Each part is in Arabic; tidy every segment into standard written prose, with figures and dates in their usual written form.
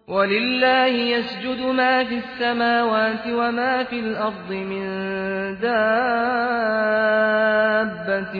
ولله يسجد ما في السماوات وما في الأرض من دابة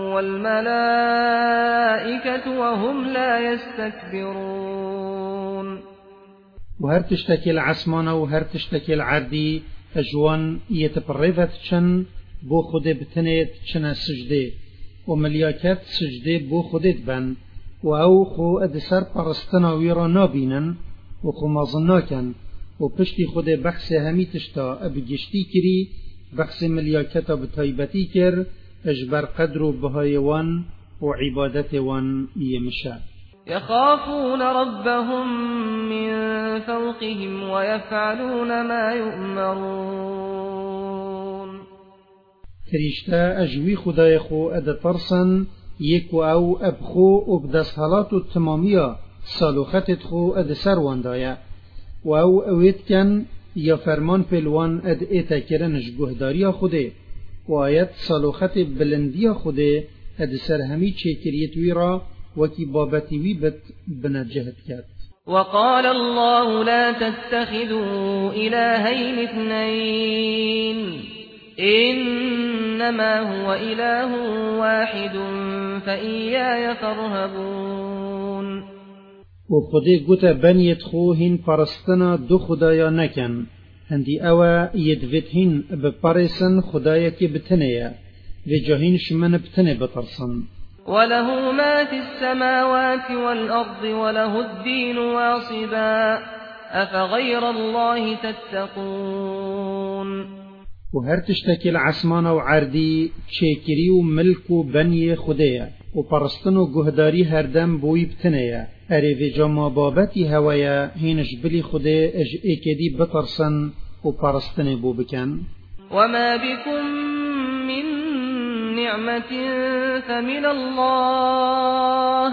والملائكة وهم لا يستكبرون. وهر تشتكي العسمانة وهر تشتكي العردي أجوان يتبرفت چن بو خود بتنيت چنا سجده وملياكات سجده بو خودت بن و خو ادسر پرستنا ويرا نابينن وخو مازناكن وپشتی خود بحث همی تشتا ابگشتی کری بحث ملياكتا بطيبتي كر اجبر قدر بهايوان وعبادتوان يمشا. يخافون ربهم من فوقهم ويفعلون ما يؤمرون. فريشتا اجوي خدای خو اد ترسن يكو او ابخو وبدا صلاة التمامية صالوختت خو اد سروان دايا و او اويت كان يا فرمان پلوان اد ايتا کرنش گهداريا خوده و آيات صالوخت بلنديا خوده اد سرهمي چكريت ويرا وكي بابتي ويبت بنجهت كات. وقال الله لا تتخذوا إلهين اثنين إنما هو إله واحد فإياي فارهبون. وخده قوتا بنيت خوهن پرستنا دو خدايا نكن هندي اوا يدفتهن بپرسن خدايا كي بتنيا وجاهن شمن بتني بترسن. وله ما في السماوات والأرض وله الدين واصبا أفغير الله تتقون. وهر تشتكي العسمان وعردي تشيكري وملك بني خديا وپرستنو گهداري هردم بوي بتنيا اريف جاما بابتي هوايا هينش بلي خدي اج ايكدي بترسن وپرستني بو بكن. وما بكم من نعمة فمن الله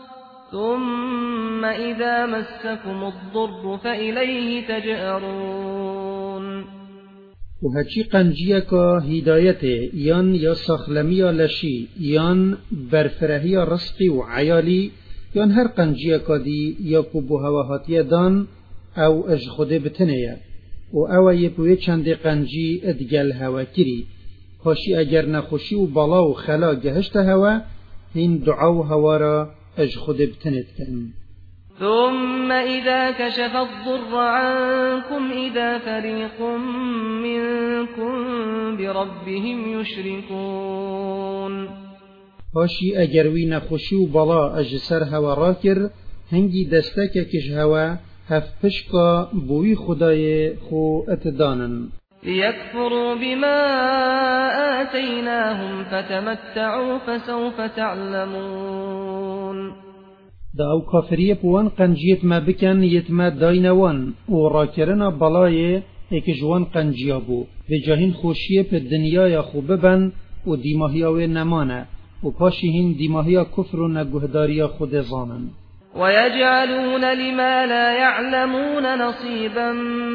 ثم إذا مسكم الضر فإليه تجأرون. وهچی قنجیکا هدایته یان یا سخلمیا لشی یان برفرهی رزقی و عیالی یان هر قنجیکا دی یا کبو هواهاتی دان او اج خوده بتنیه و او یپوی چند قنجی ادگل هوا کری پاشی اگر نخوشی و بالا و خلا گهشت هوا هین دعا و هوا را اج خوده بتنید کن. ثم إذا كشف الضر عنكم إذا فريق منكم بربهم يشركون. هاشي أجروي نخشي وبلا أجسر هوا راكر هنجي دستك كش هوا هفشكا بوي خداي خو اتدانن. ليكفروا بما آتيناهم فتمتعوا فسوف تعلمون. دا او کافریه پوان قنجیت ما بکن یتما داینوان و راکرنا بلای ایک جوان قنجیا بو و جاهین خوشیه پی دنیای خوبه بن و دیماهیاوی نمانه و پاشیهین دیماهیا کفر و نگهداریا خود زانن. ويجعلون لما لا يعلمون نصيبا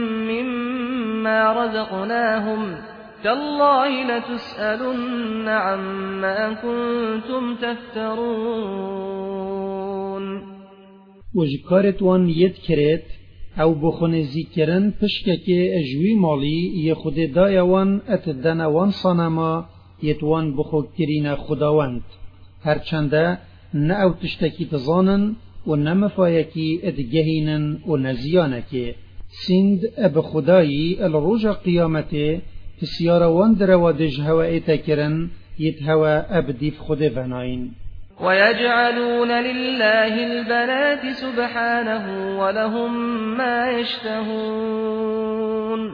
مما رزقناهم تالله لتسألن عما كنتم تفترون. وجكارت وان يد كريت او بخون ذكرن پشکه اجوی مالی ی خود دایوان اتدن وان صنما یتوان بخو کرین خداوند هرچنده نه او تشتکی تزانن و نمفایکی ادگهینن و نزیانکی سند اب خدایی الروج قیامته تسیار وان دروادج هوا اتکرن یت هوا ابدیف خود بناین. ويجعلون لله البنات سبحانه ولهم ما يشتهون.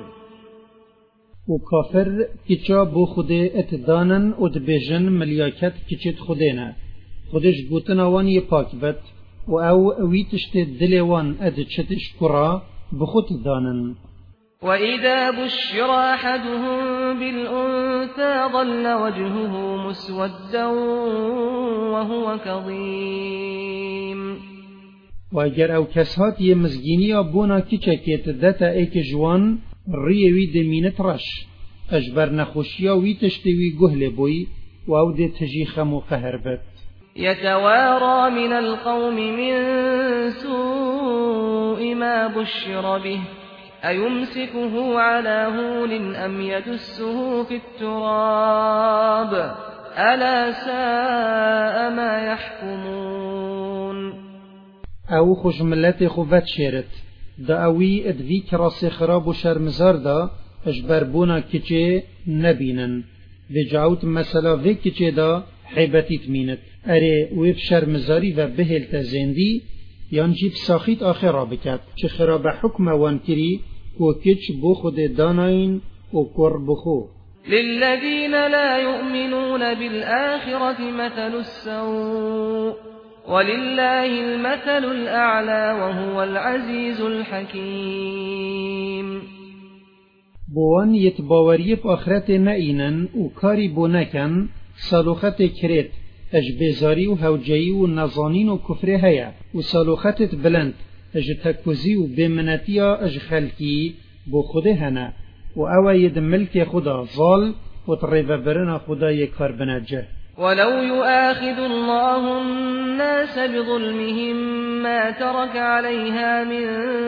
وكافر كيچا بو خده اتدانن ودبجن ملياكت كيچت خدينا خودش بوتنا وان يپاك بت و او ويتشت دلوان ادچتش كرا بخوت دانن. وإذا بشر أحدهم بالأنثى ظل وجهه مسودا وهو كظيم. واگر او کسات ی مزگینی بونا کچکیت دتا ایک جوان ریوی دمینت رش اجبر نخوشیا وی تشتوی گهل بوی و او ده تجیخم و قهر بد. يتوارى من القوم من سوء ما بما بشر به أيمسكه على هون أم يدسه في التراب ألا ساء ما يحكمون. او خجملت خوبت شیرت دا اوی ادوی کراس خراب و شرمزار دا اجبربونا کچه نبینن و جاوت مثلا و کچه دا حیبتیت مینت اره ویب شرمزاری و بهلت زندی یان جیب ساخیت آخرا بکد چه خراب حکم وان کری و کچ بو خود داناین و کر بخو. للذين لا يؤمنون بالآخرة مثل السوء ولله المثل الأعلى وهو العزيز الحكيم. بوان يتباوري بآخرت نئينن و كاري بونكن صالوخت كريت اجبزاري و هوجي و نظانين و كفر هيا و صالوخت بلند اج تكوزي و بمنتيا اج خلقي بو خوده هنا و او يد ملك خدا ظال و طريب برنا خدا يكار بنجه. ولو يؤاخذ الله الناس بظلمهم ما ترك عليها من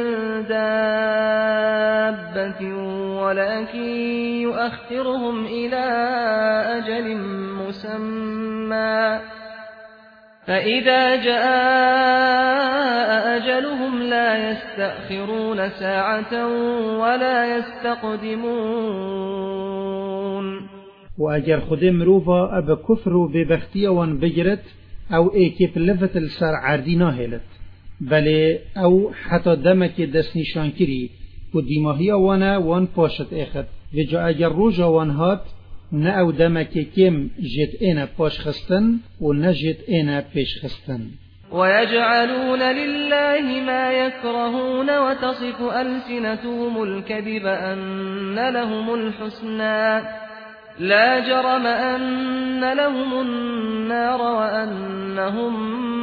دابة ولكن يؤخرهم إلى أجل مسمى فإذا جاء أجلهم لا يستأخرون ساعة ولا يستقدمون. و اگر خود مروفا اب کفر و ببختی وان بگرد او ایکیب لفت السر عردی ناهلت بله او حتی دمک دست نشان کری و دیماهی وان پاشت اخد و جا اگر روژا وان هات نه او دمک کم جت اینا پاش خستن و نه جت اینا پیش خستن. ويجعلون لله ما يكرهون وتصف ألسنتهم الكذب أن لهم الحسنى لا جرم أن لهم النار وأنهم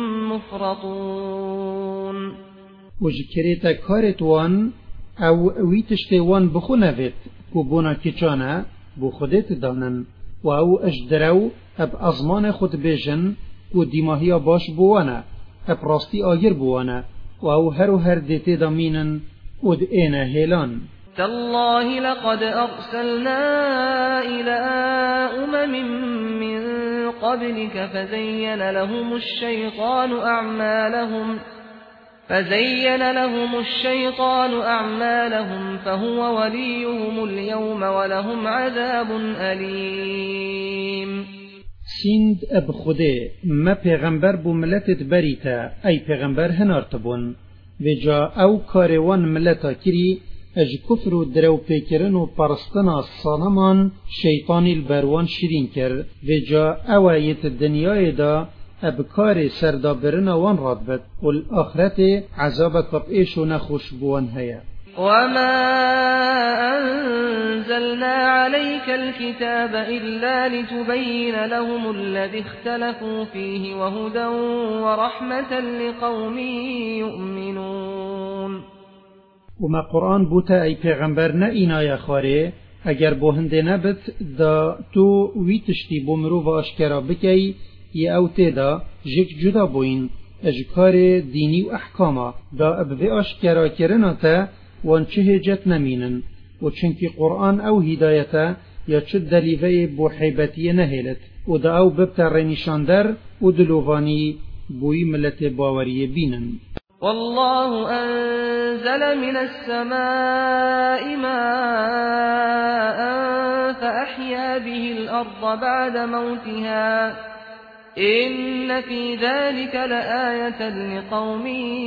مفرطون. وجكريتا كارت وان او ويتشتي وان بخو نفت و بونا كيچانا بو خودت دانن و او اجدرو اب ازمان خود بيجن و ديماهيا باش بوانا اب راستي آگر بوانا و او هر ديتي دامينن و دئينا هيلان. تالله لقد أرسلنا إلى أمم من قبلك فزين لهم الشيطان أعمالهم فهو وليهم اليوم ولهم عذاب أليم. سند اب خوده ما پیغمبر بو ملتت بریتا ای پیغمبر هنارتبون و جا او کاروان ملتا کری اج کفر و درو پیکرن و پرستنا صانمان شیطانی البروان شیرین کر و جا اوایت دنیای دا ابکار سردابرن وان راد بد و الاخرت عذاب قبئش و نخوش بوان هیا. وما أنزلنا عليك الكتاب إلا لتبين لهم الذي اختلفوا فيه وهدى ورحمة لقوم يؤمنون. وما قرآن بوتا ای پیغمبر نه اینای خاره اگر بوهنده نبت دا تو ویتشتی بومرو و اشکرا بکی یا او تیدا جک جدا بوین اجکار دینی و احکاما دا ابوی اشکرا کرناتا وان چه هجت نمینن و چنکی قرآن او هدایتا یا چه دلیوه بو حیبتی نهیلت و دا او ببتا رنشاندر و دلووانی بوی ملت باوری بینن. والله أنزل من السماء ماء فأحيا به الأرض بعد موتها إن في ذلك لآية لقوم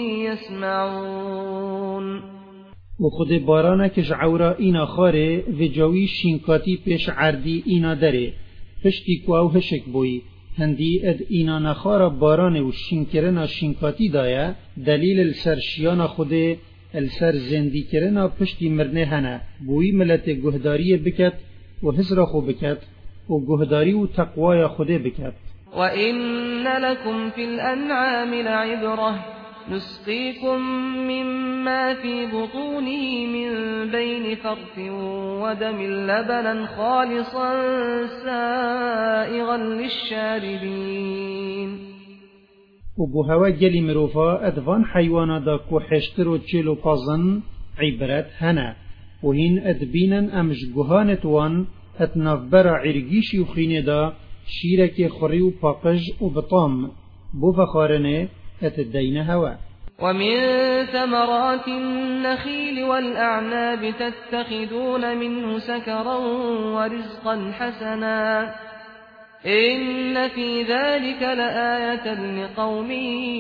يسمعون. و خود بارانه کش عورا اینا خاره و جاوی شینکاتی پیش عردی اینا داره پشتی کو او هشک بوی هندی اد اینا نخارا بارانه و شینکرنا شینکاتی دایا دلیل السر شیانا خوده السر زندی کرنا پشتی مرنه هنه بوی ملت گهداری بکت و حزر خو بکت و گهداری و تقوای خوده بکت. وَإِنَّ لَكُمْ فِي الْأَنْعَامِ لَعِبْرَةً نسقيكم مما في بطونه من بين فرث ودم لبنا خالصا سائغا للشاربين. و بو هوا گلی مروفا ادوان حیوانا دا کو حشتر و چلو پازن عبرت هنه و هین ادبینن امشگوهانت وان اتنافبرا عرگیشی و خینه دا شیرک خوری و پاقج و بطام بو فخارنه اتدین هوا. ومن ثمرات النخيل والأعناب تتخذون منه سكرا ورزقا حسنا إن في ذلك لآية لقوم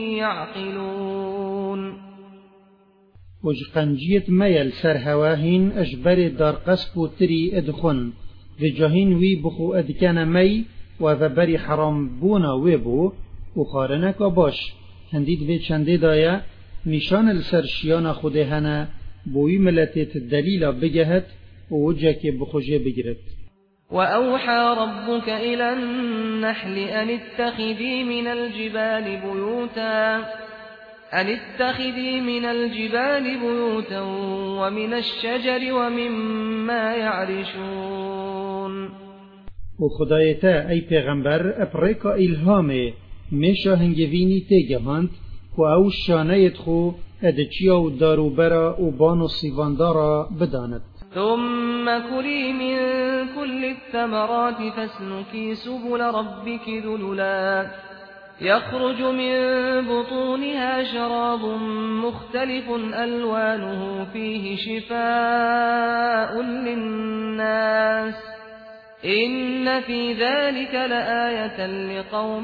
يعقلون. وجقنجيت ميل سر هواهين أجبر دار قسب تري ادخن بجاهين وي بخو ادكان مي وذبري حرام بونا ويبو وخارنك باش هندید به چنده دایا نشان السر شیان خود هنه بوی ملتت دلیل بگهد و وجه که بخوجه بگیرد. وأوحى ربك إلى النحل أن اتخذي من الجبال بيوتا ومن الشجر ومما يعرشون. وخدایتا ای پیغمبر اپریکا الهامه میشا هنگوینی تیگهاند و او شانهت خو ادچیا و داروبرا و بان و سیواندارا بداند. ثم كلي من كل الثمرات فاسلكي سبل ربك ذللا يخرج من بطونها شراب مختلف ألوانه فيه شفاء للناس إن في ذلك لآية لقوم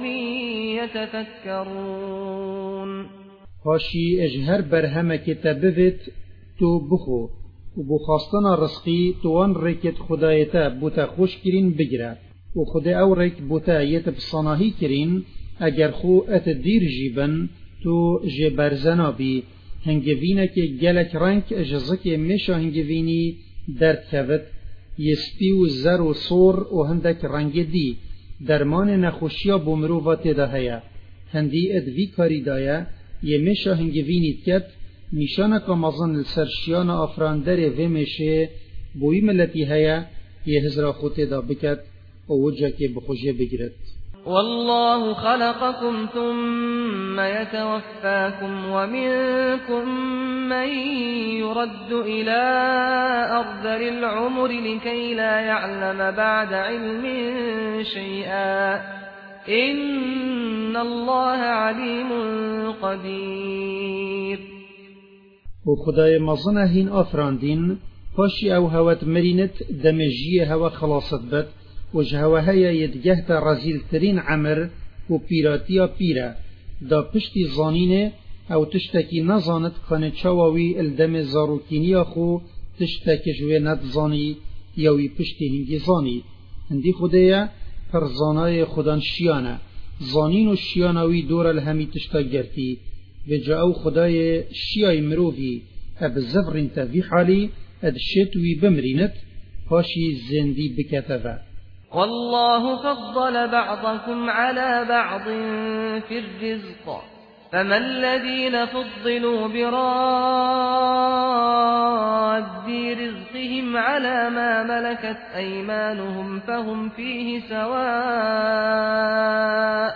يتفكرون. هاشي اجهر برهمك تبفت تو بخو و بخواستنا رزقی توان ریکت خدایتا بوتا خوش کرین بگیره و خدا او ریک بوتا یت بصناهی کرین اگر خو ات دیر جیبن تو جبرزنا بی هنگوینه که گلک رنگ اجزک میشا هنگوینی درد کبت یسپی و زر و صور و هندک رنگ دی درمان نخوشیا بمروفات ده هیا هندی ادوی کاری دایا یه میشا هنگوینی کت نشانه که مزن السرشیان افراندر ویمشه بوی ملتی هیا یه هزرا خوته دا بکت و وجه که بخوشه بگیرد. والله خلقكم ثم يتوفاكم ومنكم من يرد إلى أرذل العمر لكي لا يعلم بعد علم شيئا إن الله عليم قدير. و خدای مزنه هین آفراندین پاشی او هوت مرینت دمجیه هوا خلاصت بد و جهوهایا یدگه تا رزیل ترین عمر و پیراتیا پیره دا پشتی زانینه او تشتکی نزاند کانه چاواوی الدم زاروکینیا خو تشتک جوه ند زانی یاوی پشتی هنگی زانی هندی خدایا پر زانای خودان شیانه زانین و شیانوی دور الهمی تشتا گرتی و جاو خدای شیای مروفی اب زفرین تا وی حالی اد شتوی بمرینت پاشی زندی بکتفه. والله فضل بعضكم على بعض في الرزق فما الذين فضلوا براد رزقهم على ما ملكت أيمانهم فهم فيه سواء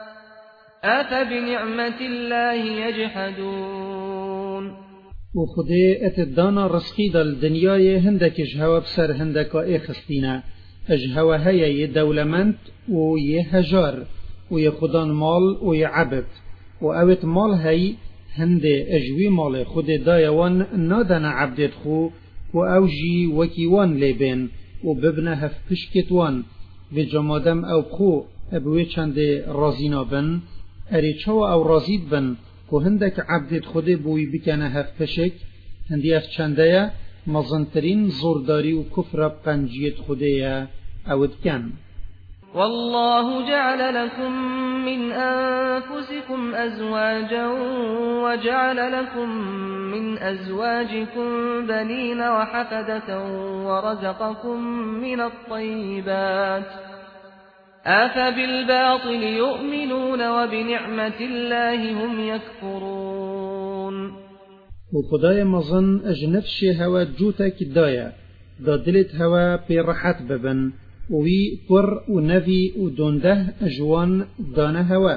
أفبنعمة الله يجحدون. و خدای اتدانا رزقی دل دنیای هندک جهواب سر هندکا اخستینا اجهوه هیا دولمند و هجار و خدان مال و عبد و اوت مال هی هنده اجوی مال خود دایوان نادن عبدت خو و اوجی وکیوان لیبین و ببنه هف پشکتوان و جمادم او خو ابوی چند رازینا بن اریچاو او رازید بن و هندک عبدت خود بوی بکنه هف پشک هندی اف چنده مزنترین زورداری و کفر قنجیت خودیا اود کن. والله جعل لكم من أنفسكم أزواجا وجعل لكم من أزواجكم بنين وحفدة ورزقكم من الطيبات أفبالباطل يؤمنون وبنعمة الله هم يكفرون. و خدای مزن اجنفش هوا جوتك دایا دا دلت هوا پی راحت ببن وی پر و نوی و دونده اجوان دانه هوا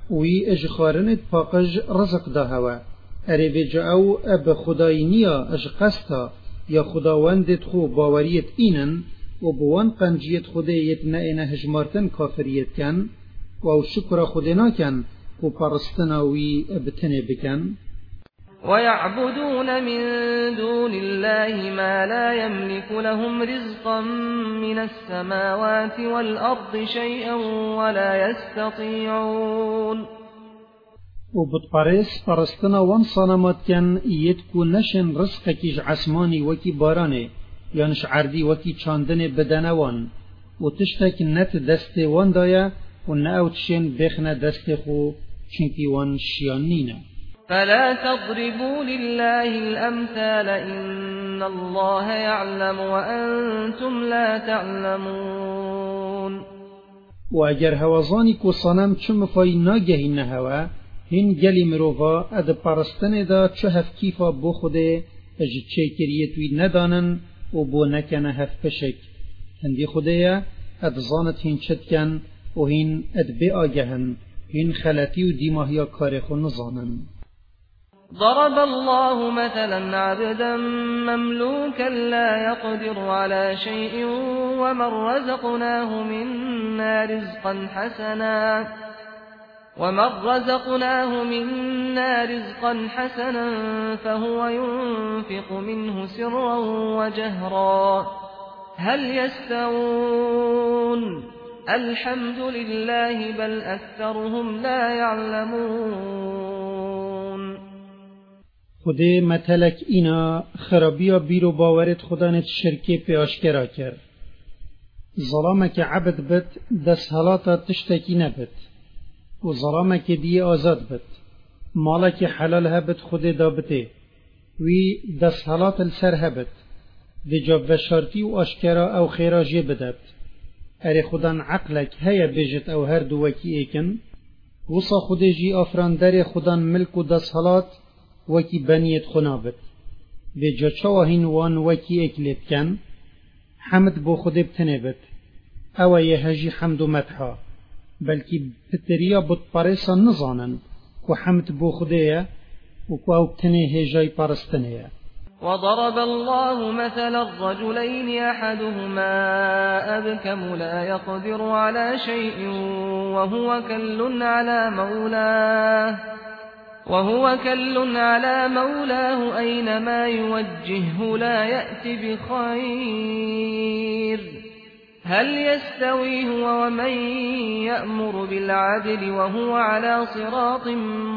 وی اج خارنت پاقج رزق دا هوا اره ویجا او اب خدای نیا اج قستا یا خداوندت خو باوریت اینن و بوان قنجیت خودیت نه هجمارتن کافریت کن و شکر خودنا کن و پرستناوی بتنه بکن ويعبدون من دون الله ما لا يملك لهم رزقا من السماوات والأرض شيئا ولا يستطيعون و بتپرس پرستنا وان صنمات کن یتکو نشن رزق کیج عسمانی وکی بارانه یانش عردی وکی چاندن بدنوان و تشتک نت دست وان دایا و ناوتشن بخنه دست خو چنکی وان شیان نینه فلا تضربوا لله الأمثال إن الله يعلم وأنتم لا تعلمون و اگر هوازانی کو صنم چم فای ناگهی نهوا هین گلی مروفا اد پرستن دا چه هف کیفا بو خوده اج چه کریتوی ندانن و بو نکنه هف پشک هندی خوده یا اد زانت هین چتکن و هین اد بی آگهن هین خلطی و دیماهیا کارخو نزانن ضرب الله مثلا عبدا مملوكا لا يقدر على شيء ومن رزقناه منا رزقا حسنا فهو ينفق منه سرا وجهرا هل يستوون الحمد لله بل أكثرهم لا يعلمون خود متلک اینا خرابیا بیرو باورت خدانت شرکه پی آشکرا کرد ظلامک عبد بد دست حالاتا تشتکی نبد و ظلامک دی آزاد بد مالک حلال هبد خود دابته وی دست حالات السر هبد دی جاب و شارتی و آشکرا او خیراجی بدد اره خودان عقلک هیا بیجت او هر دو وکی ایکن وصا خود جی آفراندر خودان ملک و دست حالات وکی بنیت خنابت و جا چواهین وان وکی اکلیت کن حمد بو خود بتنبت او یهجی حمد و مدحا بلکی پتریا بود پارسا نزانن که حمد بو خوده و که او بتنه هجای پارستنه وضرب الله مثل الرجلين أحدهما أبكم لا يقدر على شيء وهو كل على مولاه أينما يوجهه لا يأتي بخير هل يستوي هو ومن يأمر بالعدل وهو على صراط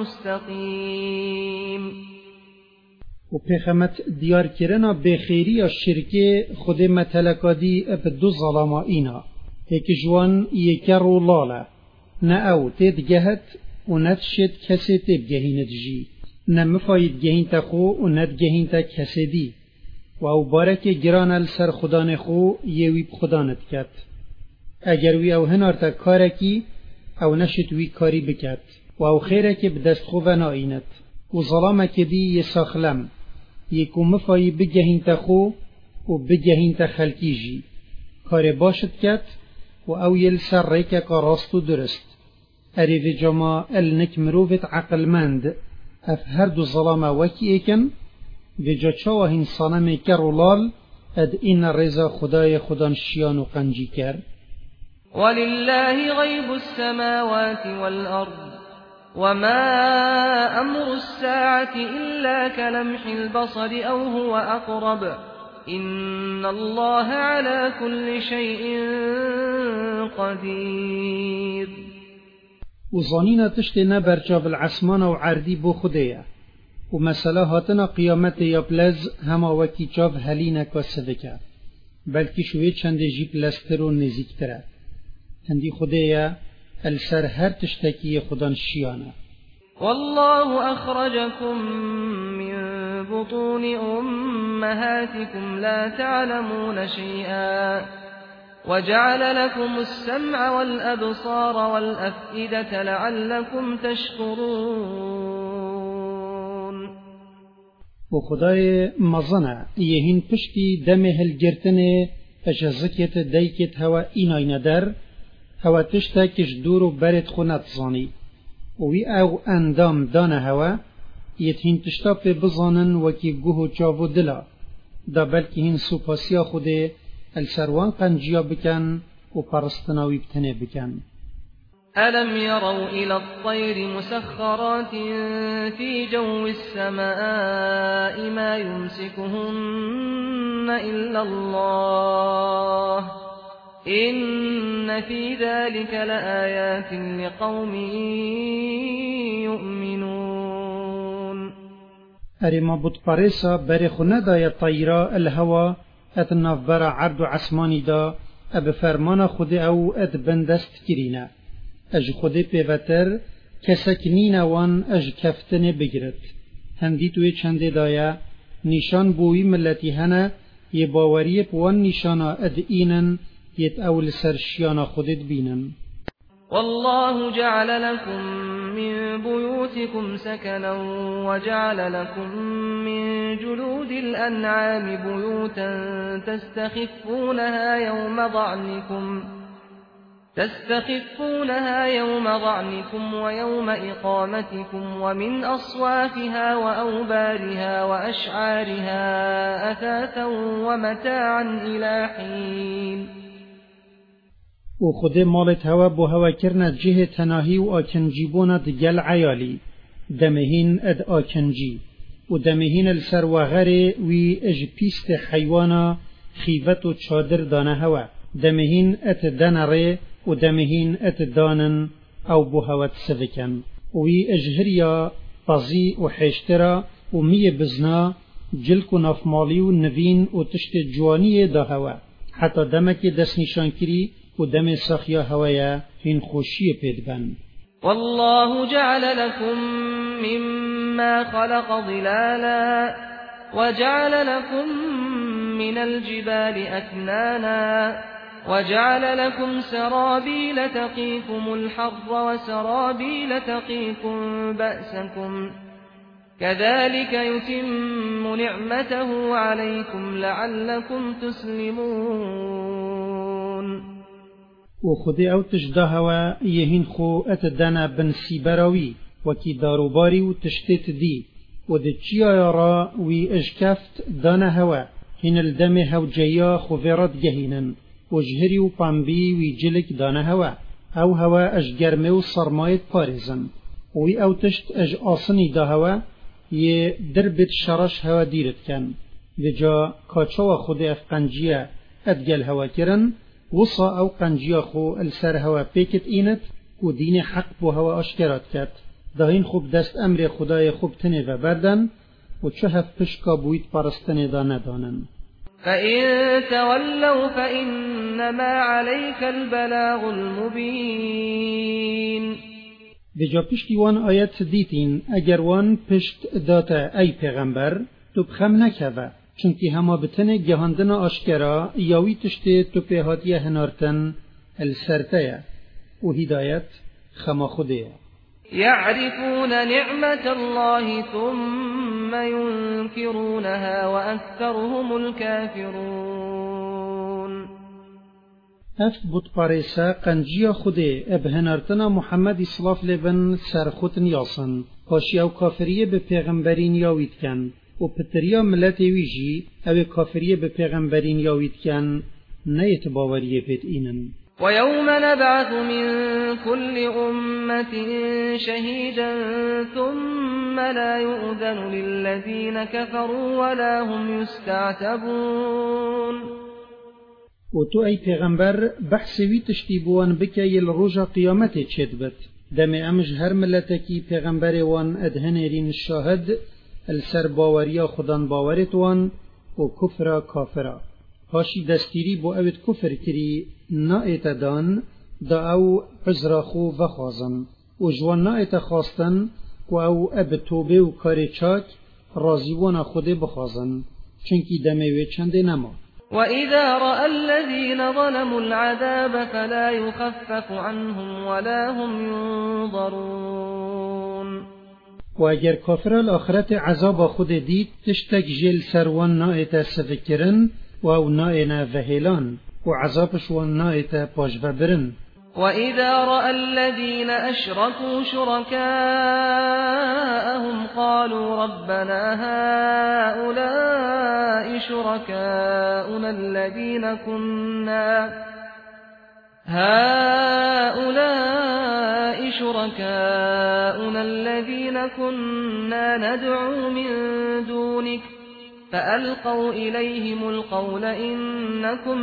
مستقيم و پیغمت دیار کرنا بخیری یا شرکه خود متلکادی اب دو ظلاما اینا یک جوان یک رو لاله نه او تید گهت و ندشد کسی تیب گهیند جی نه مفاید گهین تا خو و ند گهین تا کسی دی و او بارک گران السر خدان خو یوی خدانت کت اگر وی او هنار تا کارکی او نشد وی کاری بکت و او خیرک بدست خو و ناینت و ظلامک دی یساخلم یکو مفایی بگهین تا خو و بگهین تا خلکی جی کار باشد کت و او یل سر ریکا که راست و درست اری و جما النک مروفت عقل مند اف هر دو ظلام وکی ایکن و جا چاوهین صنم کرولال اد این رضا خدای خودان شیان و قنجی کر ولله غیب السماوات والارض وما أمر الساعة إلا كلمح البصر أو هو أقرب إن الله على كل شيء قدير وظنينا تشتنا برجاب العسمان وعردي بو خدية ومسألة هاتنا قيامت يبلز هما وكي جاب هلينا كاسدكا بلكي شوية چند جيب لستر نزيكتره هندي خدية السر هر تشتكي خدان شيانا والله أخرجكم من بطون أمهاتكم لا تعلمون شيئا وجعل لكم السمع والأبصار والأفئدة لعلكم تشكرون وخداي مزنع يهين پشتی دمه الجرتنه اجازكت ديكت هوا اینای ندر هوا تشتاكش دورو برد خونت زاني وی او اندام دانه هوا یتهین تشتا پی بزانن وکی گوه چاو دلا دا بلکه هین سوپاسیا خوده السروان قنجیا بکن و پرستناوی بتنه بکن. ألم يروا إلى الطير مسخرات في جو السماء ما يمسكهن إلا الله إن في ذلك لآيات لقوم يؤمنون. أرما بطبارسا برخونه دا طيرا الهوا اتناف برا عرض عسماني دا اب فرمان خود او اد بندست کرینه اج خود پیوتر کسکنین وان اج کفتن بگرد. هندی توی چنده دایا نشان بوی ملتی هنه یه باوری پوان نشانا اد اینن یت اول سرشیانا خودت بینن. والله جعل لكم من بيوتكم سكنا وجعل لكم من جلود الأنعام بيوتا تستخفونها يوم ضعنكم ويوم إقامتكم ومن أصوافها وأوبارها وأشعارها أثاثا ومتاعا إلى حين. و خود مالت هوا بو هوا کرند جه تناهی و آکنجی بوند گل عیالی دمهین اد آکنجی و دمهین السر و غره وی اج پیست حیوانا خیوت و چادر دانه هوا دمهین ات دنره و دمهین ات دانن او بو هوا تسوکن وی اج هریا بازی و حشترا و می بزنا جلک و نافمالی و نوین و تشت جوانی دا هوا حتی دمک دست نشان کری و دم سخیا هوایا هین خوشی پیدبن. والله جعل لكم مما خلق ظلالا وجعل لكم من الجبال أكنانا وجعل لكم سرابيل تقيكم الحر وسرابيل تقيكم بأسكم كذلك يتم نعمته عليكم لعلكم تسلمون. و خودی او تجده هوا یهین خو اتدانا بنسی براوی وکی داروباری و تشتیت دی و ده چیا را وی اجکفت دانا هوا هین الدم هو جیا خوفرات گهینن و جهری و پامبی وی جلک دانا هوا او هوا اجگرمه و سرمایت پارزن وی او تشت اج آسنی دا هوا یه دربت شرش هوا دیرت کن لجا کاچوا خود افقنجیه ادگل هوا کرن وصا او قنجیا خو السر هوا پیکت اینت و دین حق بو هوا اشکرات کرد داین خوب دست امر خدای خوب تنه و بردن و چه هف پشکا بویت پرستنه دا ندانن. فإن تولوا فإنما عليك البلاغ المبين. بجا پشتی وان آیت دیتین اگر وان پشت داتا ای پیغمبر تو بخم نکوه چونکی هما بتنه گهاندن آشکرا یاوی تشتی تو پیهاتی هنارتن السرتیه و هدایت خما خوده. يعرفون نعمة الله ثم ينكرونها وأكثرهم الكافرون. افت بود پارسا قنجیا خوده ابهنارتنا محمد اصلاف لبن سرخوتن یاسن پاشی او کافریه به پیغمبرین یاوید کن و پتریا ملت ویجی او کافریه به پیغمبرین یاوید کن نیت باوریه پید اینن. ويوم نبعث من كل أمة شهيدا ثم لا يؤذن للذين كفروا ولا هم يستعتبون. و تو ای پیغمبر بحث وی تشتیبوان بکی الروژا قیامت چید بد دم امج هر ملتکی پیغمبر وان ادهنرین شاهد السر باوریا خودان باورت وان و کفر کافرا هاشی دستیری بو اوید کفر کری نا ایتدان دا او عذرا خو وخوازن و جوان نا ایت خواستن و او اب توبه و کار چاک رازیوان خود بخوازن چنکی دموی چنده نما. وإذا رأى الذين ظلموا العذاب فلا يخفف عنهم ولا هم ينظرون. و اگر کافر الاخرت عذاب خود دید تشتک جل سروان نائت سفکرن و او نائنا وهیلان و عذابش وان نائت پاش برن. وإذا رأى الذين أشركوا شركاءهم قالوا ربنا هؤلاء شركاؤنا الذين كنا ندعو من دونك فألقوا إليهم القول إنكم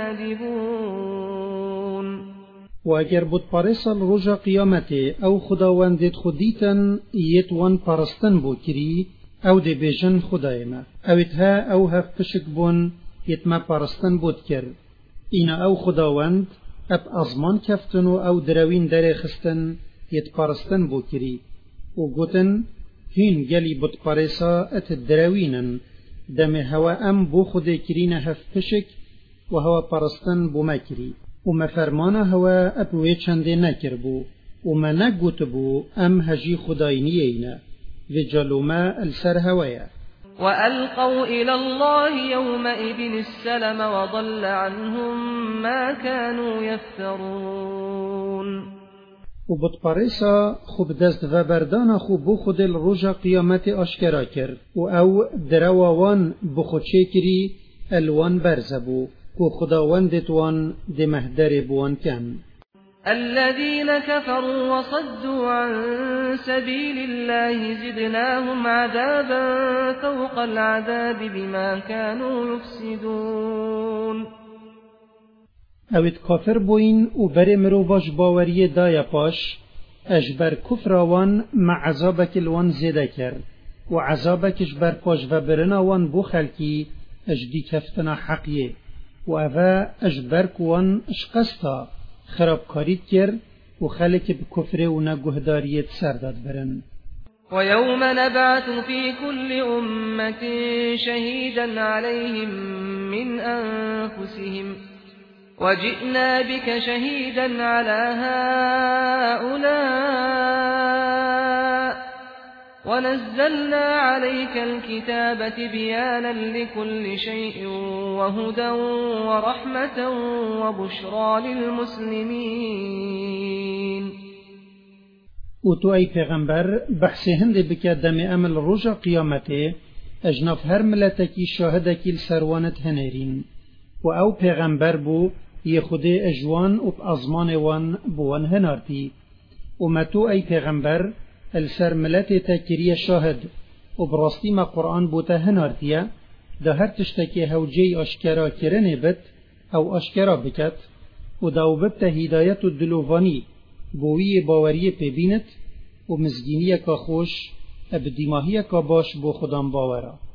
لكاذبون. و اگر بود پارسال روژا قیامت او خداوندت خودیتن یتوان پرستن بو کری او دی بیجن خدایما اویت ها او هف پشک بون یتما پرستن بود کر اینا او خداوند اب ازمان کفتن و او دروین در خستن یت پرستن بو کری و گوتن هین گلی بود پارسا ات دروینن دم هوا ام بو خود کرین هف پشک و هوا پرستن بو مکری و ما فرمانا هوا اپوی چنده نکر بو و ما نگوت بو ام هجی خداینی اینا و جلوما السر هوایا. وألقوا إلى الله يومئذ السلم وضل عنهم ما كانوا يفترون. و بطپارسا خوب دست و بردان خوب بو خود الروژا قیامت اشکرا کرد و او درواوان بخودشه کری الوان برزبو و خداوندت وان ده مهدر بوان کن. الذين كفروا وصدوا عن سبيل الله زدناهم عذابا فوق العذاب بما كانوا يفسدون. اوید کافر بوین و بر مروواش باوری دایا پاش اجبر کفراوان مع عذابک الوان زیده کرد و عذابکش بر پاش و برناوان بو خلکی اجدی کفتنا حقیه و اوه اجبر کوان اشقستا خرابکاریت کرد و خلک بکفر و نگهداریت سرداد برن. ويوم نبعث في كل أمة شهيدا عليهم من أنفسهم وجئنا بك شهيدا على هؤلاء ونزلنا عليك الكتاب تبيانا لكل شيء وهدى ورحمة وبشرى للمسلمين. و تو ای پیغمبر بحث هند بکه دم عمل روژا قیامته اجناف هر ملتکی شاهدکی لسروانت هنرین و او پیغمبر بو یه خود اجوان و ازمان وان بوان هنارتی و ما تو ای پیغمبر السر ملت تکریه شاهد و براستی ما قرآن بوتا هنارتیه ده هر تشتکی هوجی اشکرا کرنه بد او اشکرا بکت و داو ببتا هدایت و دلووانی بوی باوری پیبینت و مزگینی که خوش ابدیماهی که باش بو خودم باورا.